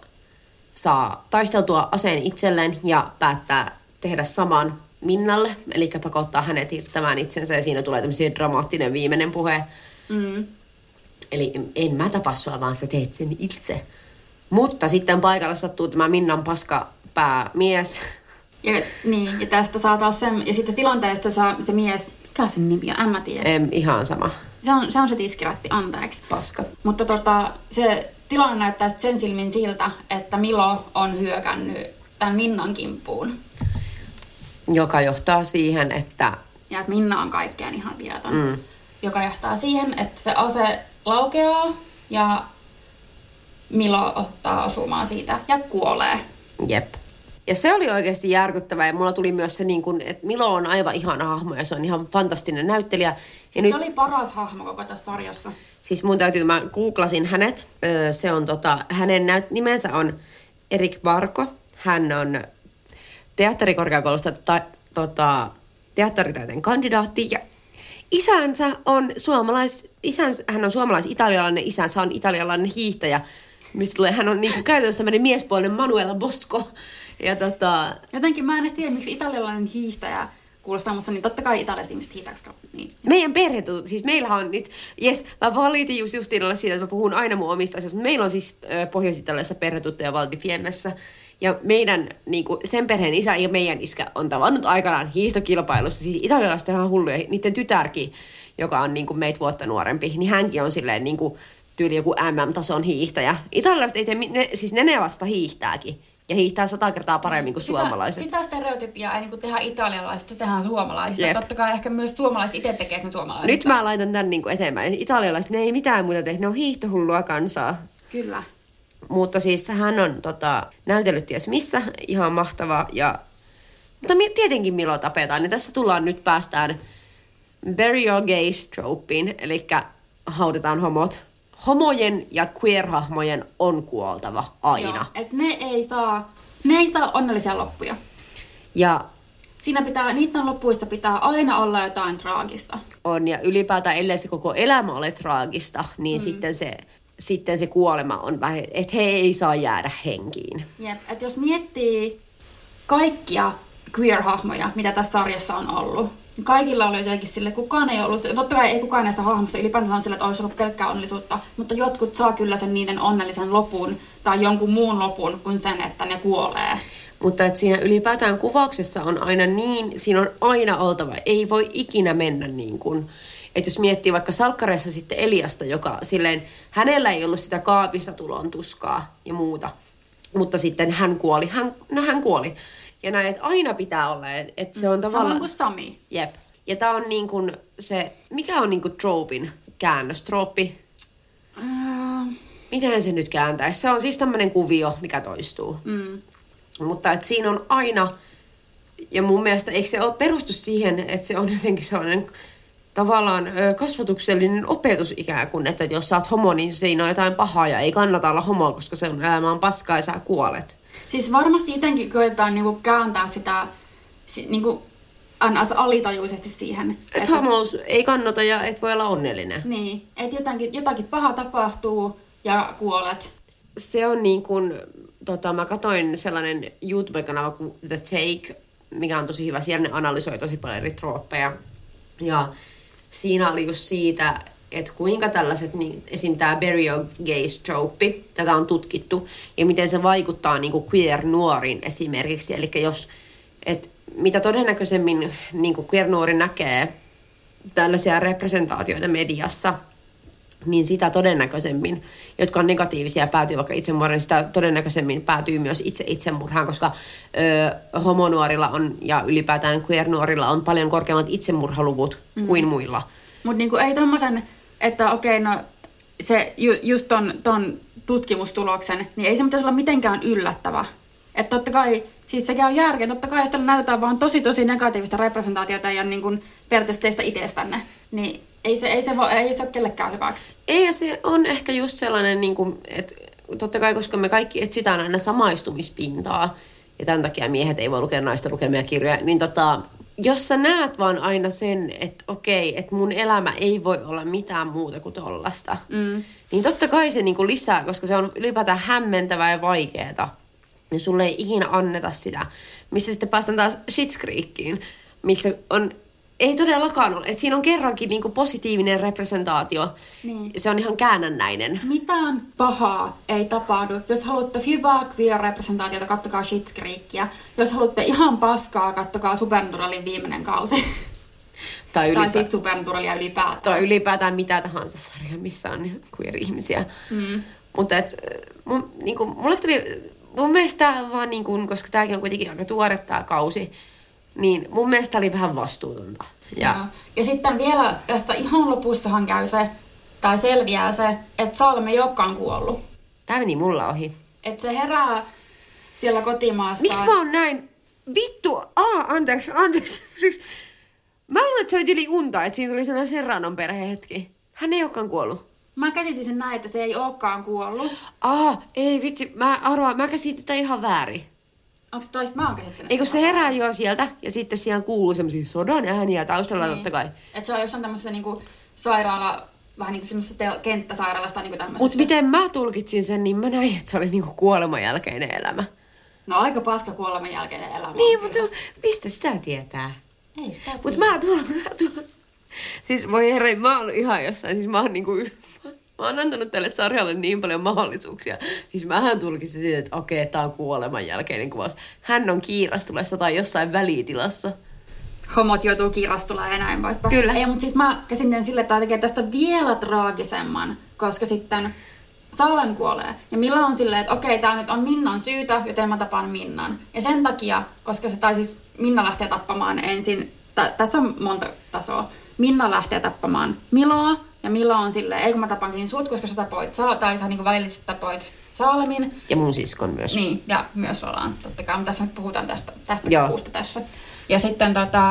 saa taisteltua aseen itselleen ja päättää tehdä saman Minnalle, eli pakottaa hänet hirttämään itsensä ja siinä tulee tämmöinen dramaattinen viimeinen puhe. Eli en mä tapa sua, vaan sä teet sen itse. Mutta sitten paikalla sattuu tämä Minnan paskapäämies. Ja tästä saa taas sen, ja sitten tilanteesta saa se mies, mikä sen nimi on, en mä tiedä. Ihan sama. Se on se tiskiratti, anteeksi. Paska. Mutta se tilanne näyttää sen silmin siltä, että Milo on hyökännyt tämän Minnan kimppuun. Joka johtaa siihen, että... Ja että Minna on kaikkeen ihan vieton. Joka johtaa siihen, että se ase laukeaa ja Milo ottaa osumaan siitä ja kuolee. Jep. Ja se oli oikeasti järkyttävää ja mulla tuli myös se, niin kun, että Milo on aivan ihana hahmo ja se on ihan fantastinen näyttelijä. Siis nyt, se oli paras hahmo koko tässä sarjassa. Siis mä googlasin hänet. Se on hänen nimensä on Erik Barko. Hän on teatterikorkeakoulusta teatteritaiteen kandidaatti ja hän on suomalais-italialainen, isänsä on italialainen hiihtäjä, mistä tulee, hän on niinku käytännössä tämmöinen miespuolinen Manuela Bosco. Ja jotenkin mä en edes tiedä, miksi italialainen hiihtäjä kuulostaa musta, niin totta kai italialaiset ihmiset hiihtääkö. Niin. Meidän perhe, siis meillähän on nyt, mä valitin Justinalle siitä, että mä puhun aina mun omista asioista. Meillä on siis Pohjois-Italiassa perhetuttuja Val di Fiemmessä. Ja meidän, niinku, sen perheen isä ja meidän iskä on tavannut aikanaan hiihtokilpailussa. Siis italialaiset on ihan hulluja. Niiden tytärkin, joka on niinku meitä vuotta nuorempi, niin hänkin on silleen niinku tyyli joku MM-tason hiihtäjä. Italialaiset ei tee, ne vasta hiihtääkin. Ja hiihtää 100 kertaa paremmin kuin suomalaiset. Sitä stereotypiaa ei niinku tehdä italialaisista, se tehdään suomalaisista. Totta kai ehkä myös suomalaiset itse tekee sen suomalaisista. Nyt mä laitan tän niinku eteenpäin. Italialaiset, ne ei mitään muuta tee, ne on hiihtohullua kansaa. Kyllä. Mutta siis hän on näytellyt ties missä, ihan mahtava. Mutta tietenkin milloin tapetaan, niin tässä päästään bury your gays tropeen, eli haudataan homot. Homojen ja queer-hahmojen on kuoltava aina. Joo, että ne ei saa onnellisia loppuja. Ja niiden lopuissa pitää aina olla jotain traagista. On, ja ylipäätään, ellei se koko elämä ole traagista, niin sitten se kuolema on vähän, että he ei saa jäädä henkiin. Jep, että jos miettii kaikkia queer-hahmoja, mitä tässä sarjassa on ollut, niin kaikilla oli jotenkin sille, kukaan ei ollut, totta kai ei kukaan näistä hahmoista ylipäänsä on sille, että olisi ollut pelkkää onnellisuutta, mutta jotkut saa kyllä sen niiden onnellisen lopun tai jonkun muun lopun kuin sen, että ne kuolee. Mutta että siinä ylipäätään kuvauksessa on aina niin, siinä on aina oltava, ei voi ikinä mennä niin kuin, että jos miettii vaikka salkkareissa sitten Eliasta, joka silleen, hänellä ei ollut sitä kaapista tulon tuskaa ja muuta, mutta sitten hän kuoli. Ja näin, että aina pitää olla, että se on tavallaan... Samoin kuin Sami. Jep. Ja tää on niin kuin se, mikä on niin kuin troopin käännös? Trooppi? Miten se nyt kääntäisi? Se on siis tämmöinen kuvio, mikä toistuu. Mutta että siinä on aina, ja mun mielestä eikö se ole perustu siihen, että se on jotenkin sellainen tavallaan kasvatuksellinen opetus ikään kuin, että jos sä oot homo, niin siinä on jotain pahaa ja ei kannata olla homo, koska se on elämä on paskaa ja sä kuolet. Siis varmasti jotenkin koetaan niinku kääntää sitä niinku alitajuisesti siihen. Että homous ei kannata ja et voi olla onnellinen. Niin, että jotakin pahaa tapahtuu ja kuolet. Se on niin kuin, mä katsoin sellainen YouTube-kanava kuin The Take, mikä on tosi hyvä. Siellä ne analysoi tosi paljon eri trooppeja. Ja siinä oli just siitä, että kuinka tällaiset, niin esim. Tämä bury your gays trope, tätä on tutkittu, ja miten se vaikuttaa niin kuin queer-nuoriin esimerkiksi. Eli mitä todennäköisemmin niin kuin queer-nuori näkee tällaisia representaatioita mediassa, niin sitä todennäköisemmin, jotka on negatiivisia ja päätyy vaikka itsemurhaan, sitä todennäköisemmin päätyy myös itsemurhaan, koska homonuorilla on ja ylipäätään queer-nuorilla on paljon korkeammat itsemurhaluvut kuin muilla. Mutta niinku ei tommosen, että okei, no se just ton tutkimustuloksen, niin ei se pitäisi olla mitenkään yllättävä. Että totta kai, siis se käy järkeä, totta kai jos tällä näytetään vaan tosi negatiivista representaatiota ja niin kuin periaatteessa teistä itsestänne, niin ei se ole kellekään hyväksi. Ei, ja se on ehkä just sellainen, niin kuin, että totta kai, koska me kaikki etsitään aina samaistumispintaa, ja tämän takia miehet ei voi lukea naisten lukemia kirjoja, niin jos sä näet vaan aina sen, että okei, että mun elämä ei voi olla mitään muuta kuin tollasta, niin totta kai se niin kuin lisää, koska se on ylipäätään hämmentävää ja vaikeeta, niin sulle ei ikinä anneta sitä, missä sitten päästään taas Schitt's Creekiin, missä on... Ei todellakaan ole. Että siinä on kerrankin niinku positiivinen representaatio. Niin. Se on ihan käännännäinen. Mitään pahaa ei tapahdu. Jos haluatte hyvää queer-representaatiota, kattokaa Schitt's Creekia. Jos haluatte ihan paskaa, kattokaa Supernaturalin viimeinen kausi. Tai siis Supernaturalia ylipäätään. Tai ylipäätään mitä tahansa sarja, missä on queer-ihmisiä. Mutta mulle tuli... Mun mielestä vaan, koska tämäkin on kuitenkin aika tuore tää kausi, niin mun mielestä oli vähän vastuutonta. Ja sitten vielä tässä ihan lopussahan käy se, tai selviää se, että Salme ei olekaan kuollut. Tää meni mulla ohi. Että se herää siellä kotimaassaan. Miksi mä oon näin? Vittu! Anteeksi. Mä luulen, että se oli yli unta, että siinä tuli sellainen Serranon perhehetki. Hän ei olekaan kuollut. Mä käsitin sen näin, että se ei olekaan kuollut. Ei vitsi. Mä käsitin tätä ihan väärin. Onko toista mä oon käsittänyt? Eikö se herää jo sieltä ja sitten siellä kuuluu semmoisia sodan ääniä taustalla niin. totta kai. Että se on jossain tämmöisessä niinku sairaala, vähän niin kuin semmoisessa kenttäsairaalasta niin tämmöisessä. Mutta miten mä tulkitsin sen, niin mä näin, että se oli niinku kuoleman jälkeinen elämä. No aika paska kuoleman jälkeinen elämä. Niin, mutta mistä sitä tietää? Ei sitä Mutta mä tuon. Siis voi herra, mä oon ihan jossain, siis mä oon niinku... Mä oon antanut tälle sarjalle niin paljon mahdollisuuksia. Siis mähän tulkisin siitä, että okei, tää on kuoleman jälkeinen kuvaus. Hän on kiirastulessa tai jossain välitilassa. Homot joutuu kiirastulaan ja näin poispäin. Kyllä. Ei, mutta siis mä käsitin sille, että tämä tekee tästä vielä traagisemman, koska sitten Salem kuolee. Ja Milla on silleen, että okei, tää nyt on Minnan syytä, joten mä tapaan Minnan. Ja sen takia, koska se, tai siis Minna lähtee tappamaan ensin, tässä on monta tasoa. Minna lähtee tappamaan Miloa, ja Milo on silleen, ei kun mä tapankin sut, koska sä tapoit, tai sä niinku välillisesti tapoit Salemin. Ja mun siskon myös. Niin, ja myös Lolaan, totta kai. Mutta tässä nyt puhutaan tästä puusta tässä. Ja sitten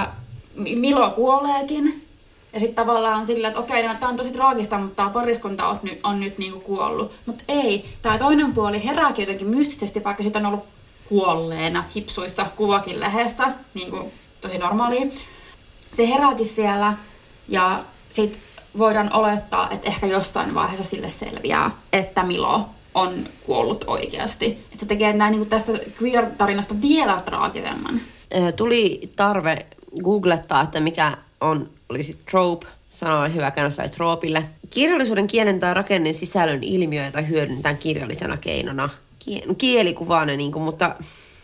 Milo kuoleekin. Ja sitten tavallaan on silleen, että okei, tää on tosi traagista, mutta tää pariskunta on nyt niinku kuollut. Mutta ei, tää toinen puoli herääkin jotenkin mystisesti, vaikka sit on ollut kuolleena hipsuissa kuvakin lehdessä, niinku tosi normaalia. Se herääkin siellä, ja sit voidaan olettaa, että ehkä jossain vaiheessa sille selviää, että Milo on kuollut oikeasti. Että se tekee näin niin tästä queer-tarinasta vielä traagisemman. Tuli tarve googlettaa, että mikä olisi trope. Sana oli hyvä käännös tai troopille. Kirjallisuuden kielen tai rakenteen sisällön ilmiö, jota hyödynnetään kirjallisena keinona. Kielikuvainen, niin kuin, mutta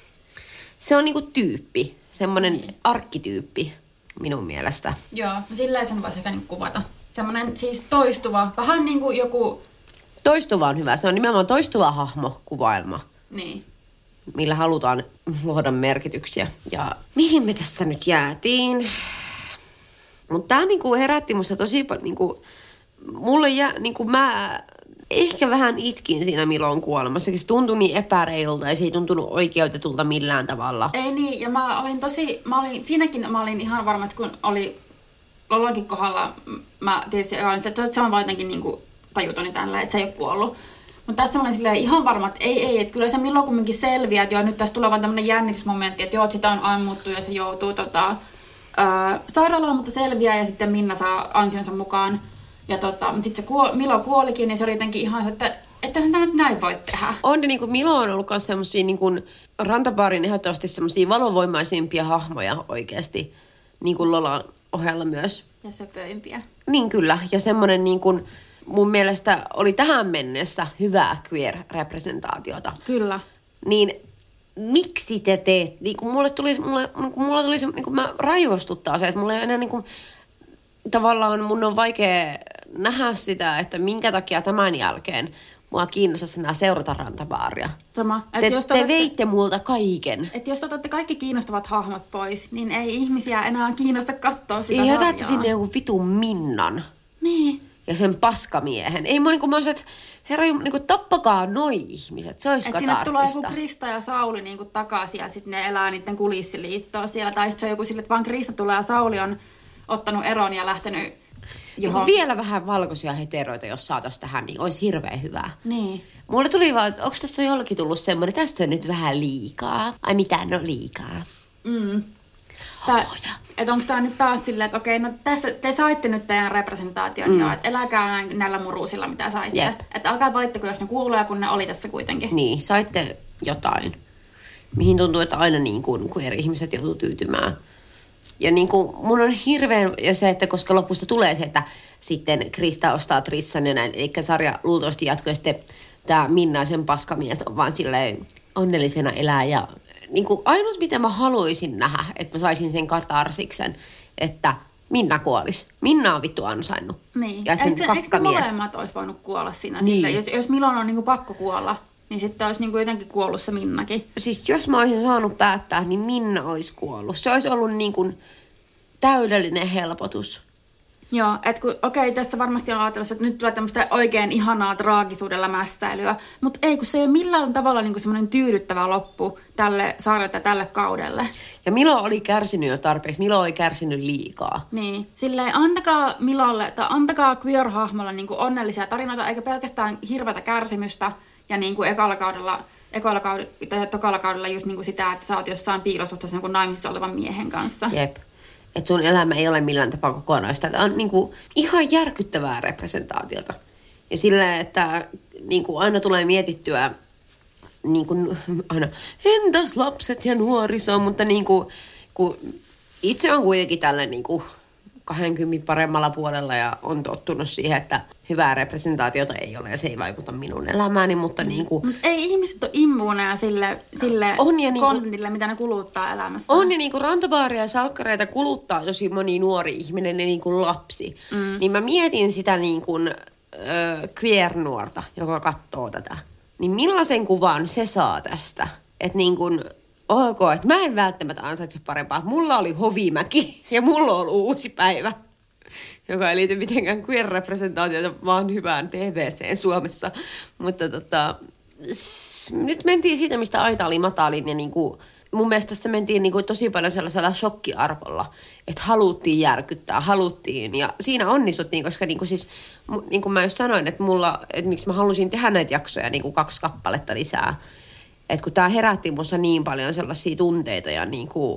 se on niin kuin tyyppi. Semmoinen arkkityyppi minun mielestä. Joo, silleen sen voisi ehkä niin kuvata. Semmoinen siis toistuva, vähän niin kuin joku... Toistuva on hyvä. Se on nimenomaan toistuva hahmokuvailma. Niin. Millä halutaan luoda merkityksiä. Ja mihin me tässä nyt jäätiin? Mutta tää niinku herätti musta tosi paljon. Niinku, mulle niinku mä ehkä vähän itkin siinä Milon kuolemassa. Se tuntui niin epäreilulta ja se ei tuntunut oikeutetulta millään tavalla. Ei niin, ja siinäkin mä olin ihan varma, että kun oli Lolankin kohdalla, mä tietysti olin, että se on vaan jotenkin niinku tajutoni tällä, että se ei ole kuollut. Mutta tässä mä olin silleen ihan varma, että ei, että kyllä se Milo kumminkin selviää, että joo, nyt tässä tulee vaan tämmönen jännitysmomentti, että joo, että sitä on ammuttu ja se joutuu sairaalaan, mutta selviää ja sitten Minna saa ansionsa mukaan. Ja mutta sitten se Milo kuolikin, niin se oli jotenkin ihan, että tämä nyt näin voi tehdä. On, niin kuin Milo on ollut myös semmosia niin kuin Rantapaarin ehdottomasti semmosia valovoimaisimpia hahmoja oikeasti, niin kuin Lolan ohella myös. Ja söpöimpiä. Niin kyllä, ja semmoinen niin kuin mun mielestä oli tähän mennessä hyvää queer-representaatiota. Kyllä. Niin miksi te teet, niin kuin mulla tuli niin kuin mä raivostuttaa se, että mulla ei enää niin kuin, tavallaan mun on vaikea nähdä sitä, että minkä takia tämän jälkeen mua kiinnostaisi enää seurata Rantapaaria. Sama. Te veitte multa kaiken. Että jos otatte kaikki kiinnostavat hahmot pois, niin ei ihmisiä enää kiinnosta katsoa sitä sarjaa. Jätätte sinne joku vitun Minnan. Niin. Ja sen paskamiehen. Ei mä olisin, herra, tappakaa noi ihmiset. Se olisi katartista. Sinne tulee joku Krista ja Sauli niin takaisin ja sitten ne elää niiden kulissiliittoa siellä. Tai se on joku sille, että vaan Krista tulee ja Sauli on ottanut eron ja lähtenyt johon. Vielä vähän valkoisia heteroita, jos saataisiin tähän, niin olisi hirveän hyvää. Niin. Mulle tuli vaan, että onko tässä jollakin tullut semmoinen, tässä on nyt vähän liikaa. Ai mitään, no liikaa. Että onko tämä nyt taas silleen, että okei, no tässä te saitte nyt teidän representaation jo, että eläkää näillä muruusilla, mitä saitte. Että alkaa valittako, jos ne kuulee, kun ne oli tässä kuitenkin. Niin, saitte jotain, mihin tuntuu, että aina niin kuin eri ihmiset joutuu tyytymään. Ja niin kuin mun on hirveän, ja se, että koska lopussa tulee se, että sitten Krista ostaa Trissan ja näin, eli sarja luultavasti jatkuu, ja sitten tämä Minna, sen paskamies, on vaan silleen onnellisena elää, ja niin kuin ainut, mitä mä haluaisin nähdä, että mä saisin sen katarsiksen, että Minna kuolisi. Minna on vittu ansainnut. Niin. Ja sen eikö ne molemmat olisi voinut kuolla siinä? Niin. Jos Milon on niin kuin pakko kuolla, niin sitten olisi niin kuin jotenkin kuollut se Minnakin. Siis jos mä olisin saanut päättää, niin Minna olisi kuollut. Se olisi ollut niin kuin täydellinen helpotus. Joo, että okei, tässä varmasti on ajatellut, että nyt tulee tämmöistä oikein ihanaa traagisuudella mässäilyä, mutta ei, kun se ei ole millään tavalla niin kuin semmoinen tyydyttävä loppu tälle saarelle tälle kaudelle. Ja Milo oli kärsinyt jo tarpeeksi, Milo oli kärsinyt liikaa. Niin, silleen antakaa Milolle, tai antakaa queer-hahmolle niin kuin onnellisia tarinoita, eikä pelkästään hirveätä kärsimystä, ja niin kuin ekalla kaudella tokalla kaudella just niinku sitä, että sä oot jossain piilosuhteessa niinku naimisissa olevan miehen kanssa. Jep. Että sun elämä ei ole millään tapaa kokonaista. Tämä on niinku ihan järkyttävää representaatiota. Ja sillä, että niinku aina tulee mietittyä, niinku, aina, entäs lapset ja nuoriso, mutta niinku, kun itse on kuitenkin tällä niinku 20 paremmalla puolella ja on tottunut siihen, että hyvää representaatiota ei ole ja se ei vaikuta minun elämääni, mutta niinku... Ei ihmiset ole immuuneja sille kontille, mitä ne kuluttaa elämässä. On ja niinku rantabaaria ja salkkareita kuluttaa tosi moni nuori ihminen ja niinku lapsi. Niin mä mietin sitä niinku queer-nuorta, joka katsoo tätä. Niin millaisen kuvan se saa tästä? Että niinku... Ok, että mä en välttämättä ansaitse parempaa. Mulla oli Hovimäki ja mulla on uusi päivä, joka ei liity mitenkään queer-representaatiota, vaan hyvään TVC:n Suomessa. Mutta nyt mentiin siitä, mistä aita oli matalin ja niinku, mun mielestä tässä mentiin niinku tosi paljon sellaisella shokkiarvolla, että haluttiin järkyttää, haluttiin ja siinä onnistuttiin, koska niinku siis, niin kuin mä just sanoin, että miksi mä halusin tehdä näitä jaksoja niinku 2 kappaletta lisää. Että kun tää herätti musta niin paljon sellaisia tunteita ja niinku,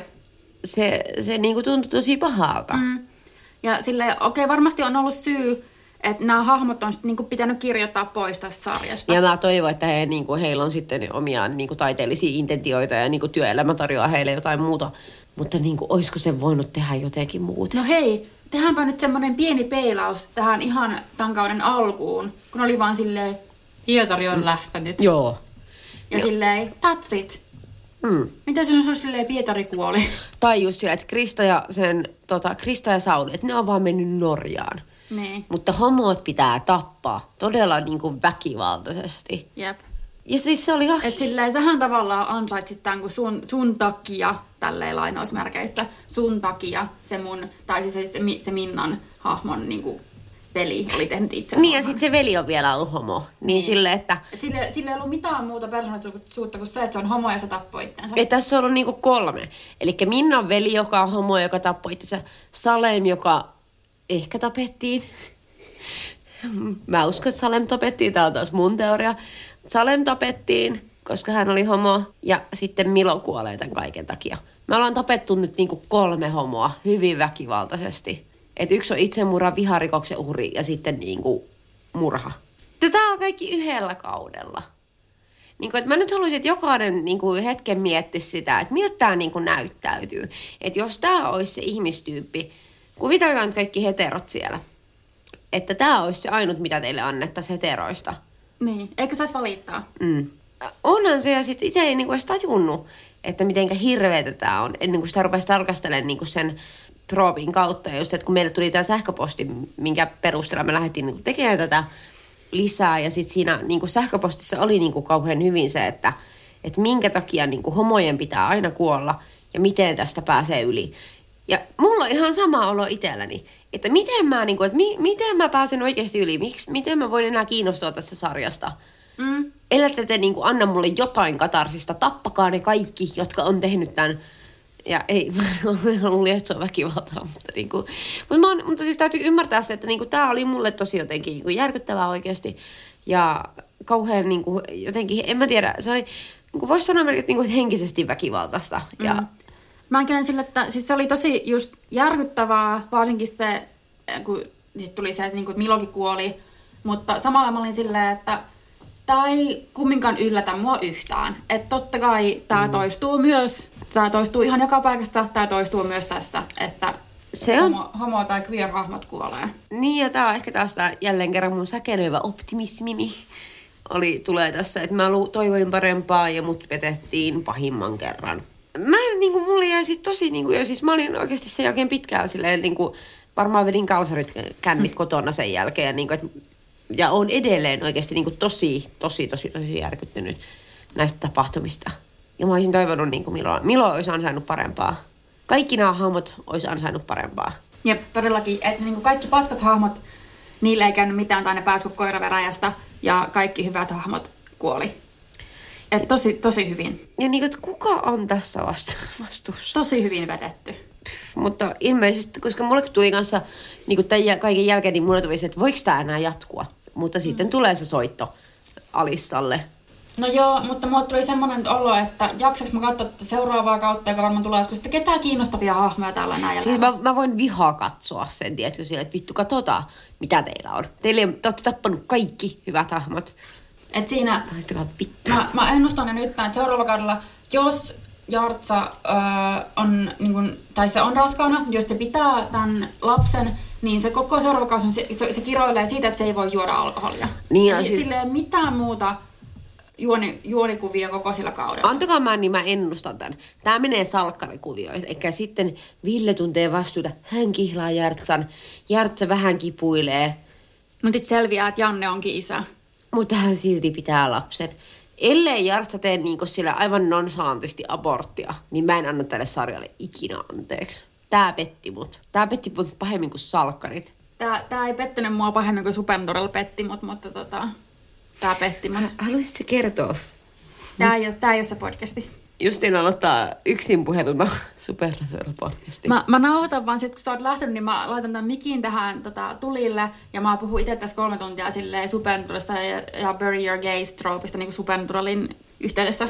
se niinku tuntui tosi pahalta. Ja silleen, varmasti on ollut syy, että nämä hahmot on niinku pitänyt kirjoittaa pois tästä sarjasta. Ja mä toivon, että heillä on sitten omia niinku taiteellisia intentioita ja niinku työelämä tarjoaa heille jotain muuta. Mutta niinku, olisiko se voinut tehdä jotenkin muuta? No hei, tehdäänpä nyt semmoinen pieni peilaus tähän ihan tämän kauden alkuun, kun oli vaan silleen, Pietari on lähtenyt. Joo. Ja silleen, that's it. Mitä se on silleen, Pietari kuoli? Tai just silleen, että Krista ja Sauli, että ne on vaan mennyt Norjaan. Niin. Mutta homot pitää tappaa todella niin kuin väkivaltaisesti. Jep. Ja siis se oli ihan... Että silleen, sähän tavallaan ansaitsit tämän, kun sun takia, tälleen lainausmerkeissä, sun takia se Minnan hahmon niinku veli oli tehnyt itse. Niin, ja sitten se veli on vielä ollut homo. Niin. Sille, että... Sille ei ollut mitään muuta persoonallisuutta kuin se, että se on homo ja se tappoi itsensä. Ja tässä on ollut niinku 3. Eli Minnan veli, joka on homo, joka tappoi itsensä. Salem, joka ehkä tapettiin. Mä uskon, että Salem tapettiin. Tää on taas mun teoria. Salem tapettiin, koska hän oli homo. Ja sitten Milo kuolee tämän kaiken takia. Me ollaan tapettu nyt niinku 3 homoa hyvin väkivaltaisesti. Että yksi on itsemurha, viharikoksen uhri ja sitten niinku murha. Tämä on kaikki yhdellä kaudella. Niinku, että mä nyt haluaisin, että jokainen niinku hetken miettisi sitä, että miltä tämä niinku näyttäytyy. Että jos tämä olisi se ihmistyyppi, kuvitelkaa nyt kaikki heterot siellä. Että tämä olisi se ainut, mitä teille annettaisiin heteroista. Niin, eikö saisi valittaa? Onhan se, ja sitten itse ei niinku edes tajunnut, että mitenkä hirveetä tämä on, ennen kuin sitä rupesi tarkastelemaan niinku sen troopin kautta. Ja just, että kun meille tuli tämä sähköposti, minkä perusteella me lähdettiin niinku tekemään tätä lisää, ja sitten siinä niinku sähköpostissa oli niinku kauhean hyvin se, että minkä takia niinku homojen pitää aina kuolla, ja miten tästä pääsee yli. Ja mulla on ihan sama olo itselläni, että miten mä pääsen oikeasti yli, miten mä voin enää kiinnostua tässä sarjasta. Ellette te niinku anna mulle jotain katarsista, tappakaa ne kaikki, jotka on tehnyt tämän. Ja ei, mä luulin, että se on väkivaltaa, mutta siis täytyy ymmärtää se, että niinku, tää oli mulle tosi jotenkin niinku, järkyttävää oikeasti. Ja kauhean niinku, jotenkin, en mä tiedä, se oli, niinku, voisi sanoa niinku, henkisesti väkivaltaista. Ja mä ajattelen sille, että siis se oli tosi just järkyttävää, varsinkin se, kun sit tuli se, että niinku, Milokin kuoli. Mutta samalla mä olin silleen, että tää ei kumminkaan yllätä mua yhtään. Että totta kai tää toistuu myös, tää toistuu ihan joka paikassa, tää toistuu myös tässä, että se on homo- tai queer-hahmot kuolee. Niin, ja tää on ehkä taas tää jälleen kerran mun säkenöivä optimismini tulee tässä, että mä toivoin parempaa ja mut petettiin pahimman kerran. Mulle jäi sit tosi ja siis mä olin oikeasti sen jälkeen pitkään silleen varmaan vedin kalsarit kännit kotona sen jälkeen ja on edelleen oikeasti tosi järkyttynyt näistä tapahtumista. Ja mä olisin toivonut Milo olisi ansainnut parempaa. Kaikki nämä hahmot olisi ansainnut parempaa. Jep, todellakin. Että kaikki paskat hahmot, niille ei käynyt mitään tai ne pääsivät koiraveräjästä ja kaikki hyvät hahmot kuoli. Että tosi hyvin. Ja että kuka on tässä vastuussa? Tosi hyvin vedetty. Mutta ilmeisesti, koska mulle tuli kanssa tämän kaiken jälkeen, niin mulle tuli se, että voiko tämä enää jatkua. Mutta sitten tulee se soitto Alissalle. No joo, mutta mulle tuli semmoinen olo, että jaksaks mä katsoa tätä seuraavaa kautta, joka varmaan tulee joskus, että ketään kiinnostavia hahmoja täällä näin. Siis mä voin vihaa katsoa sen, tiedätkö, sille, että vittu katsotaan, mitä teillä on. Te olette tappanut kaikki hyvät hahmot. Et siinä, vittu. mä ennustan jo nyt, että seuraavalla kaudella, jos Jartsa on, niin kun, tai se on raskaana, jos se pitää tämän lapsen, niin se koko seuraava kausi se kiroilee siitä, että se ei voi juoda alkoholia. Niin ja sillä ei ole mitään muuta juonikuvia koko sillä kaudella. Antakaa niin mä ennustan tämän. Tää menee salkkarikuvioihin. Eikä sitten Ville tuntee vastuuta. Hän kihlaa Jartsan. Jartsa vähän kipuilee. Mutta sitten selviää, että Janne onkin isä. Mutta hän silti pitää lapsen. Ellei Jartsa tee niinku sillä aivan nonchalantisti aborttia, niin mä en anna tälle sarjalle ikinä anteeksi. Tää petti mut. Tää petti mut pahemmin kuin salkkarit. Tää ei pettänyt mua pahemmin kuin Supernatural petti mut, mutta tää petti mut. Haluaisitko kertoa? Tää ei ole se podcasti. Justiin aloittaa yksin puheluna Supernatural-podcasti. Mä nauhoitan vaan sit, kun sä oot lähtenyt, niin mä laitan tämän mikin tähän tulille. Ja mä puhun itse tässä 3 tuntia silleen Supernaturalista ja Bury Your Gaze-troopista niin kuin Supernaturalin yhteydessä.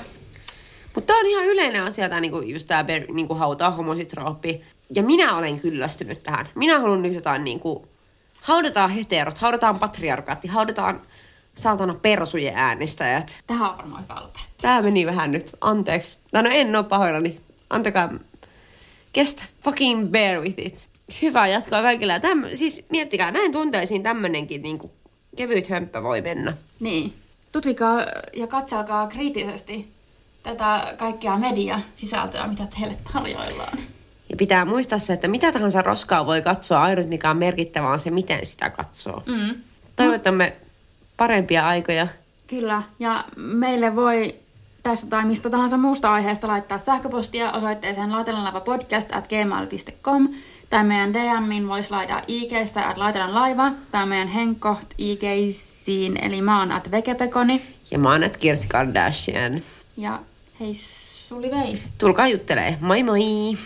Mutta tää on ihan yleinen asia, tää niinku, just tää niinku hautaa homositrooppi. Ja minä olen kyllästynyt tähän. Minä haluan nyt jotain niinku, haudataan heterot, haudataan patriarkaatti, haudataan saatana persujen äänestäjät. Tähän on varmaan hyvä lopettaa. Tää meni vähän nyt, anteeksi. No en oo pahoillani. Antakaa, kestä, fucking bear with it. Hyvä jatkoa kaikilla. Siis miettikää, näin tunteisiin tämmönenkin niinku kevyt hömppä voi mennä. Niin. Tutkikaa ja katselkaa kriittisesti tätä kaikkea mediasisältöä, mitä teille tarjoillaan. Ja pitää muistaa se, että mitä tahansa roskaa voi katsoa, ainut mikä on merkittävää on se, miten sitä katsoo. Toivotamme parempia aikoja. Kyllä, ja meille voi tästä tai mistä tahansa muusta aiheesta laittaa sähköpostia osoitteeseen laatelanlaivapodcast@gmail.com tai meidän DM:in voisi laittaa IG:ssä @laatelanlaiva tai meidän henkkoht IG:siin, eli mä oon @vekepekoni. Ja mä oon Kirsi Kardashian. Ja hei Suli vei. Tulkaa juttelee. Moi moi!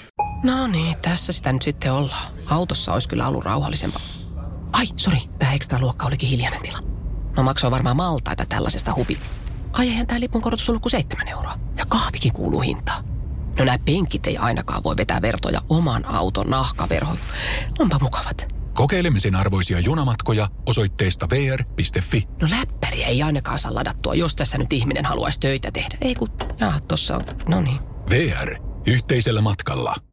No niin, tässä sitä nyt sitten ollaan. Autossa olisi kyllä ollut rauhallisempaa. Ai, sori, tää ekstra luokka olikin hiljainen tila. No maksoi varmaan maltaita tällaisesta hubi. Ai eihän tää lipun korotus ollut kuin 7 euroa. Ja kahvikin kuuluu hintaan. No nää penkit ei ainakaan voi vetää vertoja oman auton nahkaverhoon. Onpa mukavat. Kokeilemisen arvoisia junamatkoja osoitteesta vr.fi. No läppäriä ei ainakaan saa ladattua, jos tässä nyt ihminen haluaisi töitä tehdä. Ei kun, tossa on, no niin. VR. Yhteisellä matkalla.